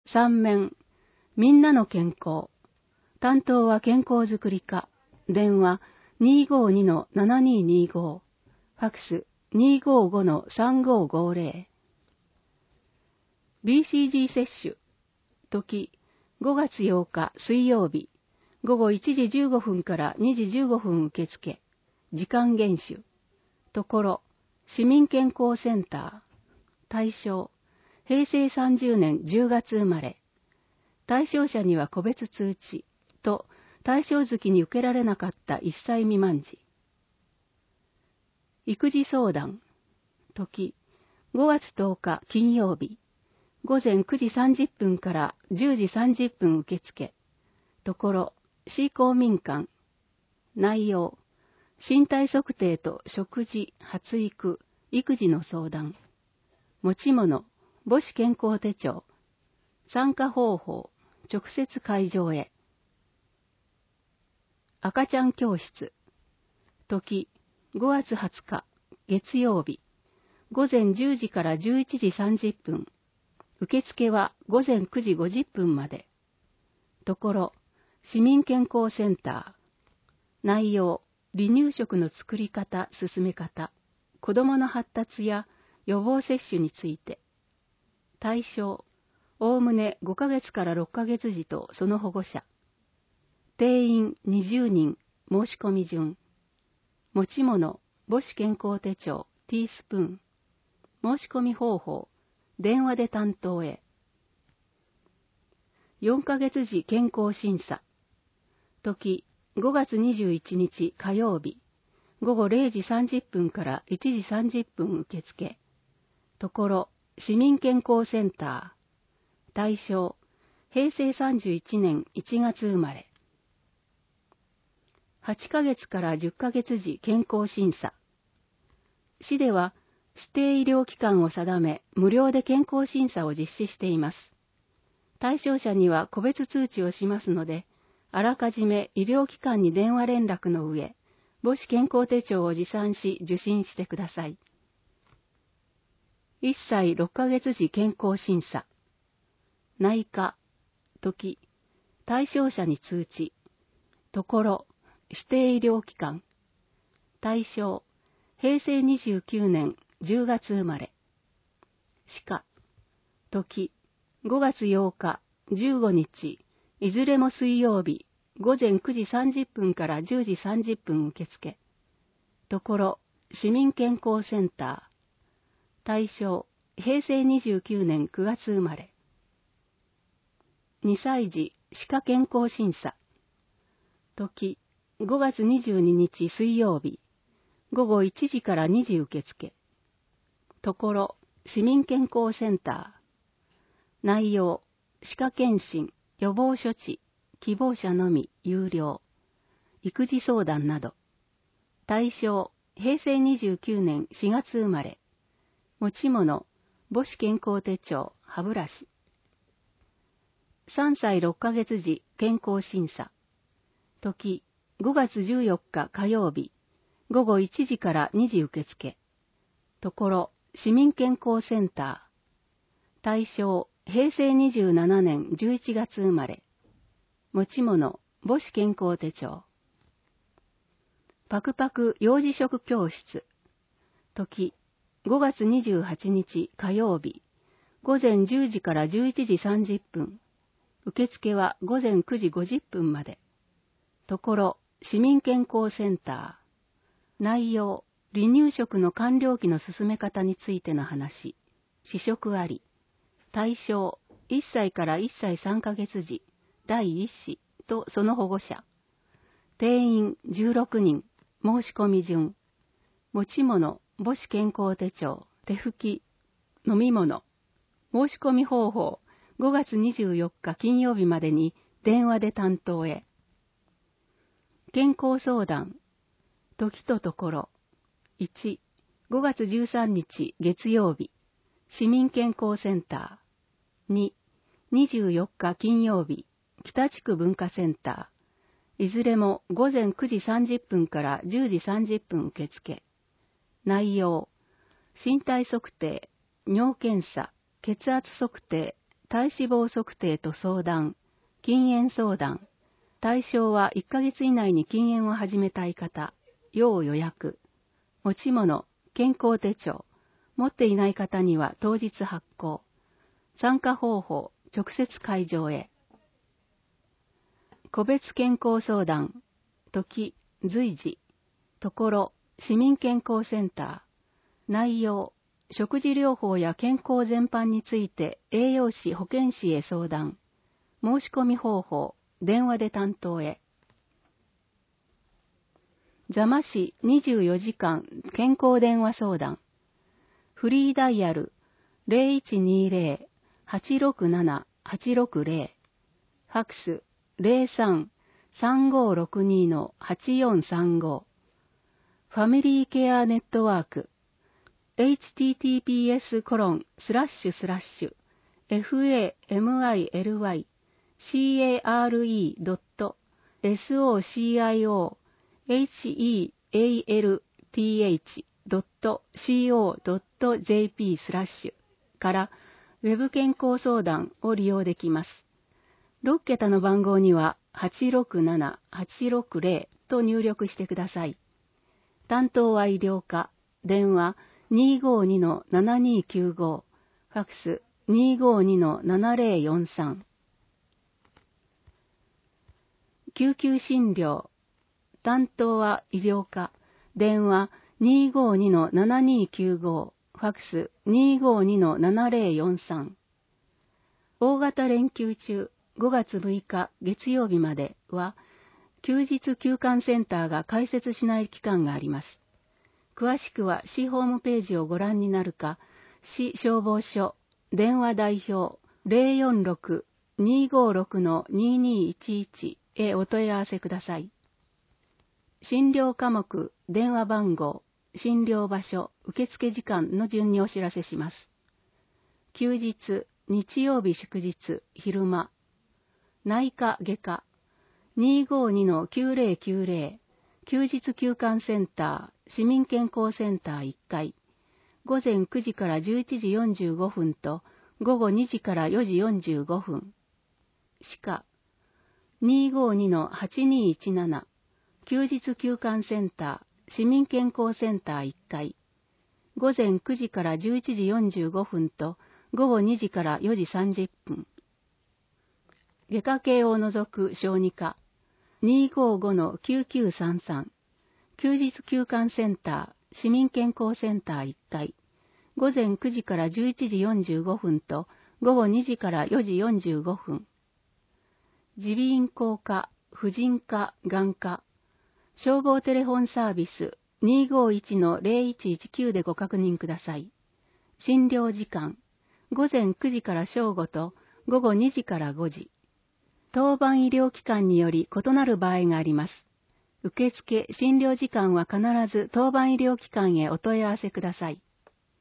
3面、みんなの健康。担当は健康づくり課。電話 252-7225。ファクス 255-3550。BCG 接種。時、5月8日水曜日。午後1時15分から2時15分受付。時間厳守。ところ、市民健康センター。対象、平成30年10月生まれ。対象者には個別通知と対象月に受けられなかった1歳未満児。育児相談。時、5月10日金曜日。午前9時30分から10時30分受付。ところ、市公民館。内容、身体測定と食事、発育、育児の相談。持ち物、母子健康手帳。参加方法、直接会場へ。赤ちゃん教室。時、5月20日、月曜日。午前10時から11時30分。受付は午前9時50分まで。ところ、市民健康センター。内容、離乳食の作り方、進め方、子どもの発達や予防接種について。対象、おおむね5ヶ月から6ヶ月児とその保護者。定員20人、申し込み順。持ち物、母子健康手帳、ティースプーン。申し込み方法、電話で担当へ。4ヶ月時健康審査。時、5月21日火曜日。午後0時30分から1時30分受付。ところ、市民健康センター。対象、平成31年1月生まれ。8ヶ月から10ヶ月時健康審査。市では、指定医療機関を定め、無料で健康審査を実施しています。対象者には個別通知をしますので、あらかじめ医療機関に電話連絡の上、母子健康手帳を持参し受診してください。1歳6ヶ月時健康審査。内科。時。対象者に通知。ところ。指定医療機関。対象。平成29年10月生まれ。歯科。時。5月8日、15日、いずれも水曜日、午前9時30分から10時30分受付。ところ、市民健康センター。対象、平成29年9月生まれ。2歳児、歯科健康審査。時、5月22日水曜日、午後1時から2時受付。ところ、市民健康センター。内容、歯科検診、予防処置、希望者のみ、有料。育児相談など。対象、平成29年4月生まれ。持ち物、母子健康手帳、歯ブラシ。3歳6ヶ月時健康審査。時、5月14日火曜日、午後1時から2時受付。ところ、市民健康センター。対象、平成27年11月生まれ。持ち物、母子健康手帳。パクパク幼児食教室。時、5月28日火曜日。午前10時から11時30分。受付は午前9時50分まで。ところ、市民健康センター。内容、離乳食の完了期の進め方についての話。試食あり。対象、1歳から1歳3ヶ月時、第1子とその保護者。定員16人、申し込み順。持ち物、母子健康手帳、手拭き、飲み物。申し込み方法、5月24日金曜日までに電話で担当へ。健康相談。時とところ。1、5月13日月曜日。市民健康センター。2、24日金曜日、北地区文化センター。いずれも午前9時30分から10時30分受付。内容、身体測定、尿検査、血圧測定、 体脂肪測定と相談、禁煙相談。対象は1ヶ月以内に禁煙を始めたい方、要予約。持ち物、健康手帳。持っていない方には当日発行。参加方法、直接会場へ。個別健康相談、時、随時。ところ、市民健康センター。内容、食事療法や健康全般について栄養士、保健師へ相談。申し込み方法、電話で担当へ。座間市24時間健康電話相談。フリーダイヤル 0120-867-860。ファクス 03-3562-8435。ファミリーケアネットワーク。family.care.socialth.co.jp/ からウェブ健康相談を利用できます。6桁の番号には867-860と入力してください。担当は医療課、電話252-7295、ファクス252-7043。救急診療、担当は医療課、電話252-7295、ファクス252-7043。大型連休中、5月6日月曜日までは、休日休館センターが開設しない期間があります。詳しくは市ホームページをご覧になるか、市消防署、電話代表 046-256-2211 へお問い合わせください。診療科目、電話番号、診療場所、受付時間の順にお知らせします。休日、日曜日祝日、昼間。内科外科、252-9090、休日休館センター、市民健康センター1階、午前9時から11時45分と午後2時から4時45分。歯科、252-8217、休日休館センター、市民健康センター1階、午前9時から11時45分と午後2時から4時30分。外科系を除く小児科、255-9933、休日休館センター、市民健康センター1階、午前9時から11時45分と午後2時から4時45分。耳鼻咽喉科、婦人科、眼科、消防テレフォンサービス 251-0119 でご確認ください。診療時間、午前9時から正午と午後2時から5時。当番医療機関により異なる場合があります。受付、診療時間は必ず当番医療機関へお問い合わせください。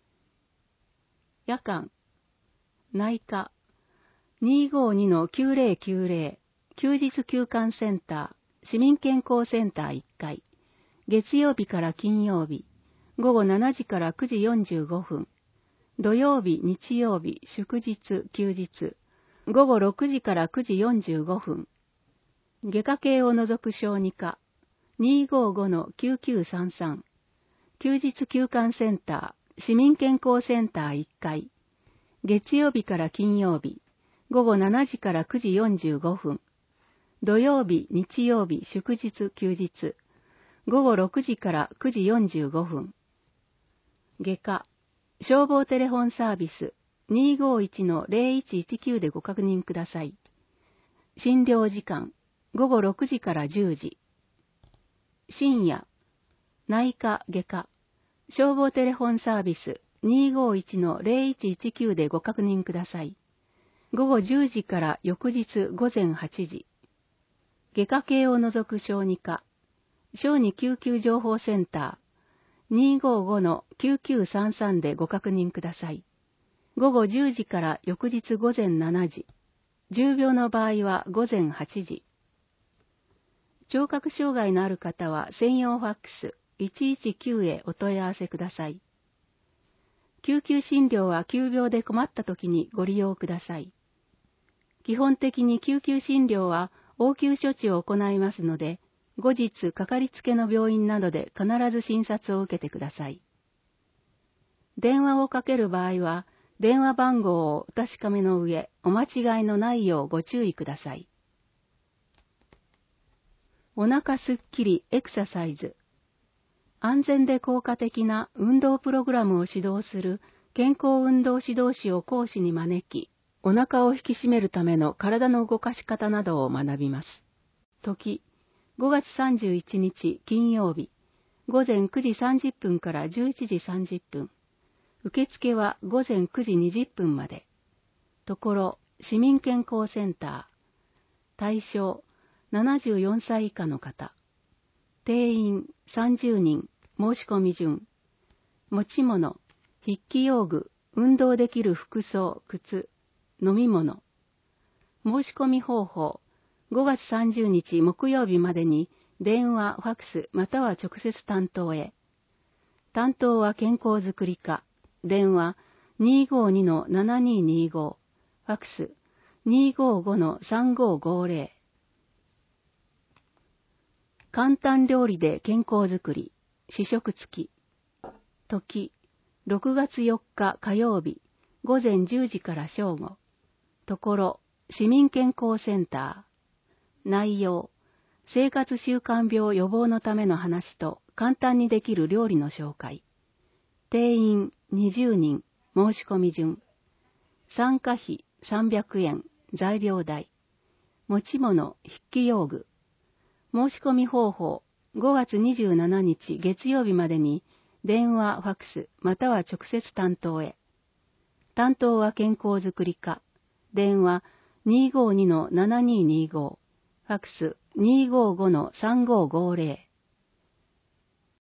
夜間、内科、252-9090、休日休館センター、市民健康センター1階、月曜日から金曜日、午後7時から9時45分、土曜日、日曜日、祝日、休日、午後6時から9時45分。外科系を除く小児科、255-9933。休日休館センター、市民健康センター1階。月曜日から金曜日、午後7時から9時45分。土曜日、日曜日、祝日、休日。午後6時から9時45分。外科、消防テレフォンサービス、251-0119 でご確認ください。診療時間、午後6時から10時。深夜、内科外科、消防テレフォンサービス、251-0119 でご確認ください。午後10時から翌日午前8時。外科系を除く小児科、小児救急情報センター、255-9933 でご確認ください。午後10時から翌日午前7時。重病の場合は午前8時。聴覚障害のある方は専用ファックス119へお問い合わせください。救急診療は急病で困った時にご利用ください。 基本的に救急診療は応急処置を行いますので、後日かかりつけの病院などで必ず診察を受けてください。電話をかける場合は、電話番号をお確かめの上、お間違いのないようご注意ください。お腹すっきりエクササイズ。安全で効果的な運動プログラムを指導する健康運動指導士を講師に招き、お腹を引き締めるための体の動かし方などを学びます。時、5月31日金曜日、午前9時30分から11時30分。受付は午前9時20分まで。ところ、市民健康センター。対象、74歳以下の方。定員30人、申し込み順。持ち物、筆記用具、運動できる服装、靴、飲み物。申し込み方法、5月30日木曜日までに電話、ファクスまたは直接担当へ。担当は健康づくり課。電話 252-7225。ファクス 255-3550。簡単料理で健康づくり。試食付き。時、6月4日火曜日、午前10時から正午。ところ、市民健康センター。内容、生活習慣病予防のための話と簡単にできる料理の紹介。定員20人、申し込み順。参加費300円、材料代。持ち物、筆記用具。申し込み方法、5月27日月曜日までに電話、ファクスまたは直接担当へ。担当は健康づくり課。電話 252-7225。ファクス 255-3550。